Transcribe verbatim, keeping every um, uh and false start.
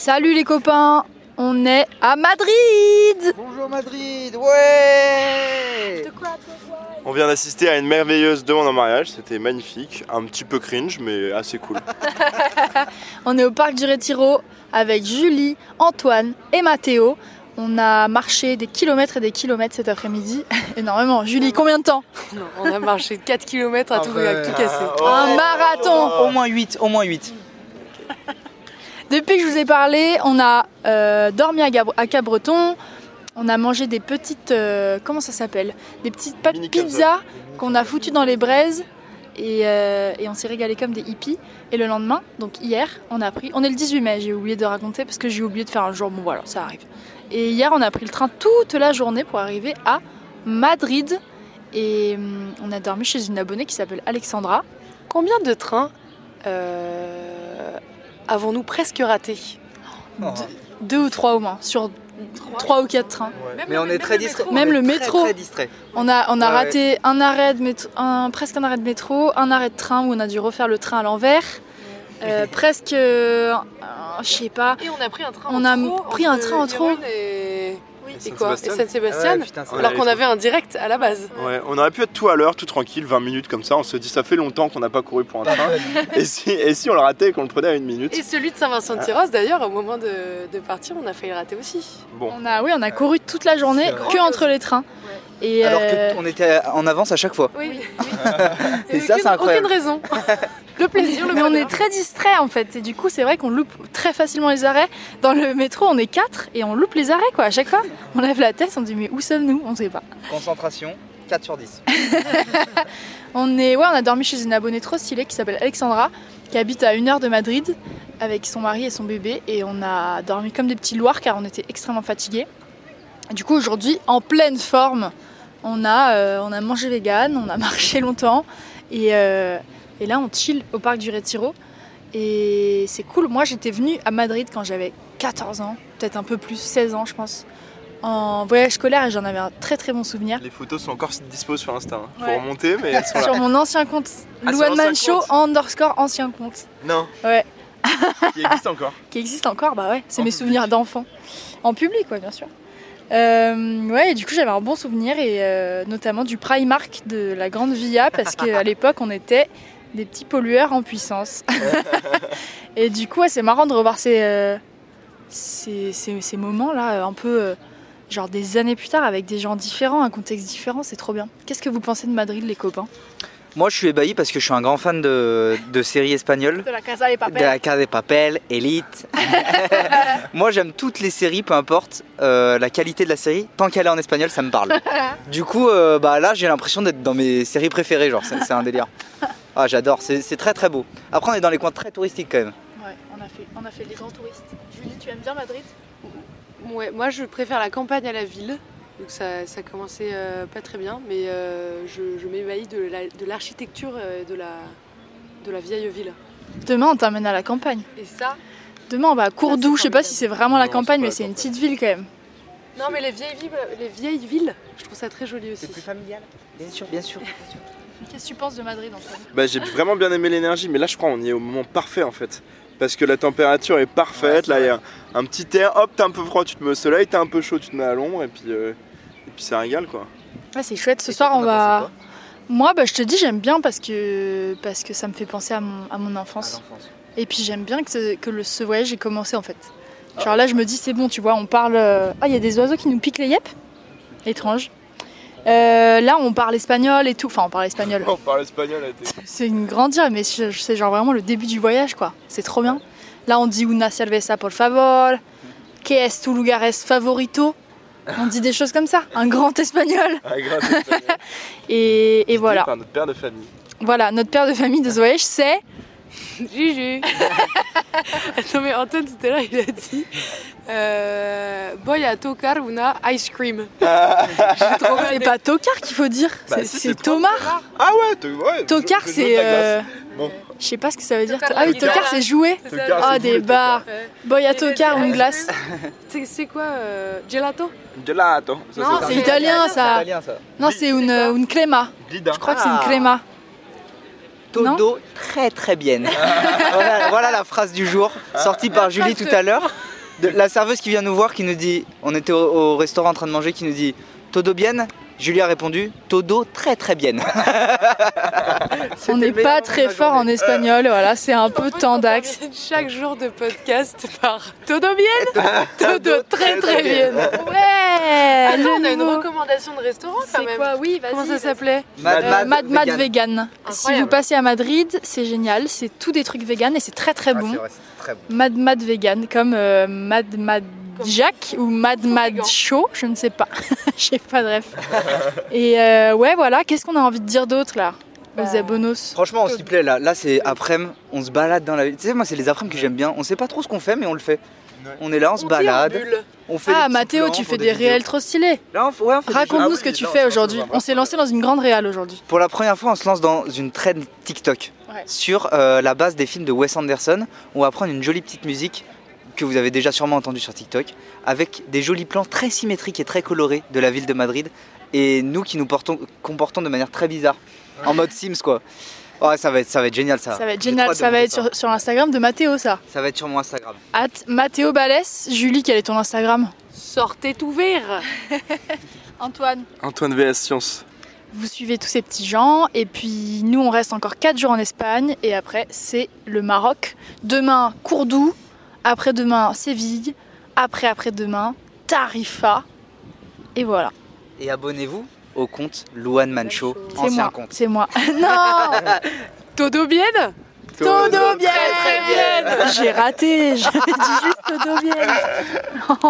Salut les copains, on est à Madrid. Bonjour Madrid, ouais. On vient d'assister à une merveilleuse demande en mariage, c'était magnifique, un petit peu cringe mais assez cool. On est au parc du Retiro avec Julie, Antoine et Mathéo. On a marché des kilomètres et des kilomètres cet après-midi, énormément. Julie, combien de temps? Non, on a marché quatre kilomètres à tout, ouais. à tout casser. Oh, Un marathon. Au moins huit, au moins huit. Depuis que je vous ai parlé, on a euh, dormi à, Gab- à Cabreton, on a mangé des petites, euh, comment ça s'appelle, des petites pa- Mini pizzas qu'on a foutues dans les braises et, euh, et on s'est régalé comme des hippies. Et le lendemain, donc hier, on a pris, on est le dix-huit mai, j'ai oublié de raconter parce que j'ai oublié de faire un jour, bon voilà, ça arrive. Et hier, on a pris le train toute la journée pour arriver à Madrid et hum, on a dormi chez une abonnée qui s'appelle Alexandra. Combien de trains euh, avons-nous presque ratés? Oh. Deux, deux ou trois au moins, sur trois ou quatre trains. Même Mais le- on est très distrait. Même on est le très, métro. Très distrait. On a, on a Ouais, raté un arrêt de métro, un, presque un arrêt de métro, un arrêt de train où on a dû refaire le train à l'envers. Euh, presque, euh, je sais pas. Et on a pris un train On en a trop. pris un entre train en trop. Irun Et, Oui. et quoi? Et Saint-Sébastien. Saint-Sébastien. Ouais, putain, c'est alors Ouais, qu'on les avait un direct à la base. Ouais, on aurait pu être tout à l'heure, tout tranquille, vingt minutes comme ça, on se dit ça fait longtemps qu'on n'a pas couru pour un train. et, si, et si on le ratait et qu'on le prenait à une minute? Et celui de Saint-Vincent-de-Tyrosse, d'ailleurs, au moment de, de partir, on a failli le rater aussi. Bon, On a, oui, on a couru toute la journée C'est vrai. que entre les trains. Et Alors euh, qu'on était en avance à chaque fois. Oui. Et ça, c'est incroyable. Aucune raison. Le plaisir, le mais on bonheur. est très distrait en fait. Et du coup, c'est vrai qu'on loupe très facilement les arrêts. Dans le métro, on est quatre et on loupe les arrêts quoi. À chaque fois, on lève la tête, on dit mais où sommes-nous? On sait pas. Concentration, quatre sur dix. On est, ouais, on a dormi chez une abonnée trop stylée qui s'appelle Alexandra, qui habite à une heure de Madrid avec son mari et son bébé. Et on a dormi comme des petits loirs car on était extrêmement fatigués. Du coup, aujourd'hui, en pleine forme, on a, euh, on a mangé vegan, on a marché longtemps. Et, euh, et là, on chill au parc du Retiro. Et c'est cool. Moi, j'étais venue à Madrid quand j'avais quatorze ans, peut-être un peu plus, seize ans, je pense, en voyage scolaire et j'en avais un très très bon souvenir. les photos sont encore dispo sur Insta, hein. Faut Ouais. remonter mais elles sont là. Sur mon ancien compte, Ah, sur Louane l'ancien Mancho compte. underscore ancien compte. Non, Ouais. qui existe encore. Qui existe encore, bah ouais, c'est En mes public. souvenirs d'enfant. En public, ouais, bien sûr. Euh, ouais, et du coup, j'avais un bon souvenir, et euh, notamment du Primark de la Grande Via, parce qu'à l'époque, on était des petits pollueurs en puissance. Et du coup, ouais, c'est marrant de revoir ces, euh, ces, ces, ces moments-là, un peu euh, genre des années plus tard, avec des gens différents, un contexte différent, c'est trop bien. Qu'est-ce que vous pensez de Madrid, les copains? Moi, je suis ébahi parce que je suis un grand fan de, de séries espagnoles. De la Casa de De la Casa de Papel, Elite. Moi, j'aime toutes les séries, peu importe euh, la qualité de la série. Tant qu'elle est en espagnol, ça me parle. Du coup, euh, bah, là, j'ai l'impression d'être dans mes séries préférées. Genre, c'est, c'est un délire. Ah, j'adore. C'est, c'est très très beau. Après, on est dans les coins très touristiques quand même. Ouais, on a fait, on a fait les grands touristes. Julie, tu aimes bien Madrid? Ouais, moi, je préfère la campagne à la ville. Donc ça, ça commençait euh, pas très bien, mais euh, je, je m'ébahis de, la, de l'architecture euh, de la, de la vieille ville. Demain, on t'emmène à la campagne. Et ça, Demain, on va à Cordoue. Je sais pas si c'est vraiment la Non, campagne, c'est pas mais la c'est une campagne. petite ville quand même. non mais les vieilles villes, les vieilles villes, je trouve ça très joli aussi. familial. Bien sûr, bien sûr. Qu'est-ce que tu penses de Madrid, Antoine? Bah, j'ai vraiment bien aimé l'énergie, mais là je crois on y est au moment parfait en fait. Parce que la température est parfaite, Ouais, c'est là il y a un, un petit air, hop t'es un peu froid, tu te mets au soleil, t'es un peu chaud, tu te mets à l'ombre et puis, euh, et puis ça régale quoi. Ouais, c'est chouette. Ce soir, on va. Moi, bah, je te dis, j'aime bien parce que parce que ça me fait penser à mon, à mon enfance. Et puis j'aime bien que, ce- que le, ce voyage ait commencé en fait. Genre là, je me dis, c'est bon, tu vois, on parle. euh, Ah, il y a des oiseaux qui nous piquent les yeux. Étrange. Euh, là, on parle espagnol et tout. Enfin, on parle espagnol. On parle espagnol, elle était... C'est une grande dire, mais c'est c'est genre vraiment le début du voyage, quoi. C'est trop bien. Là, on dit una cerveza por favor. Que es tu lugares favorito? On dit des choses comme ça. Un grand espagnol. Ah, grave, espagnol. Et, et Dit voilà. par notre père de famille. Voilà, notre père de famille de ce voyage, c'est. Juju. Attends mais Antoine tout à l'heure il a dit euh, Voy a tocar una ice cream. J'ai trop C'est pas tocard qu'il faut dire, Bah, c'est si, c'est c'est trop Tomar. Ah ouais, t- ouais Tocard, je- je c'est. note la glace. euh, Bon. Je sais pas ce que ça veut dire. Tocard, Ah oui, la guitare, tocard, là. c'est jouer. C'est Tocard, ça. c'est Ah, vous, des les bars. Ouais. Boy à Et tocard, le- une glace. C'est, c'est quoi euh, Gelato? Gelato. Ça, Non, c'est C'est c'est italien C'est ça. italien ça. Non, c'est une, une crema. Glida. Je crois que c'est Ah. une crema. Non Todo très très bien. voilà, voilà la phrase du jour, sortie par Julie tout à l'heure. De, la serveuse qui vient nous voir, qui nous dit, on était au, au restaurant en train de manger, qui nous dit todo bien. Julie a répondu todo très très bien. On n'est pas très fort en espagnol, voilà, c'est un peu tendax. Chaque jour de podcast par todo bien, todo très très bien. Ouais. Attends, on a une nouveau. recommandation de restaurant quand C'est même. quoi? Oui, vas-y. Comment ça vas-y. s'appelait? Mad Euh, Mad Mad Vegan. Vegan. Si Incroyable. vous passez à Madrid, c'est génial, c'est tout des trucs vegan et c'est très très Ah, bon. c'est vrai, c'est très bon. Mad Mad Vegan, comme euh, Mad Mad Comme Jack ou Mad tout Mad végan. Show, je ne sais pas. Je sais pas, bref. Et euh, ouais, voilà, qu'est-ce qu'on a envie de dire d'autre là aux Bah, abonos? Franchement, on s'y plaît là. Là, c'est après-midi, on se balade dans la ville. Tu sais, moi, c'est les après-midi que j'aime bien. On sait pas trop ce qu'on fait, mais on le fait. Ouais. On est là, on se balade. déambule. On fait Ah, des petits Mathéo, plans tu pour fais des vidéos. réels trop stylés. Là, on, fait- ouais, on fait des Raconte-nous Ah ce que oui, tu là, on fais se aujourd'hui. retrouve à On s'est lancé dans une grande réal aujourd'hui. Pour la première fois, on se lance dans une trend TikTok Ouais. sur euh, la base des films de Wes Anderson. On va prendre une jolie petite musique que vous avez déjà sûrement entendue sur TikTok, avec des jolis plans très symétriques et très colorés de la ville de Madrid, et nous qui nous portons, comportons de manière très bizarre, en mode Sims quoi. Ouais, ça va être, ça va être génial ça. Ça va être J'ai génial, trop hâte de ça va monter être sur, sur l'Instagram de Mathéo ça. Ça va être sur mon Instagram. At Mathéo Balès. Julie, quel est ton Instagram? Sortez tout vert. Antoine. Antoine V S Science. Vous suivez tous ces petits gens et puis nous on reste encore quatre jours en Espagne et après c'est le Maroc. Demain Cordoue, après-demain Séville, après-après-demain Tarifa et voilà. Et abonnez-vous au compte Louane Mancho, C'est ancien moi, compte. c'est moi. Non, Todo bien. Todo bien, très bien. J'ai raté, j'avais dit juste Todo bien.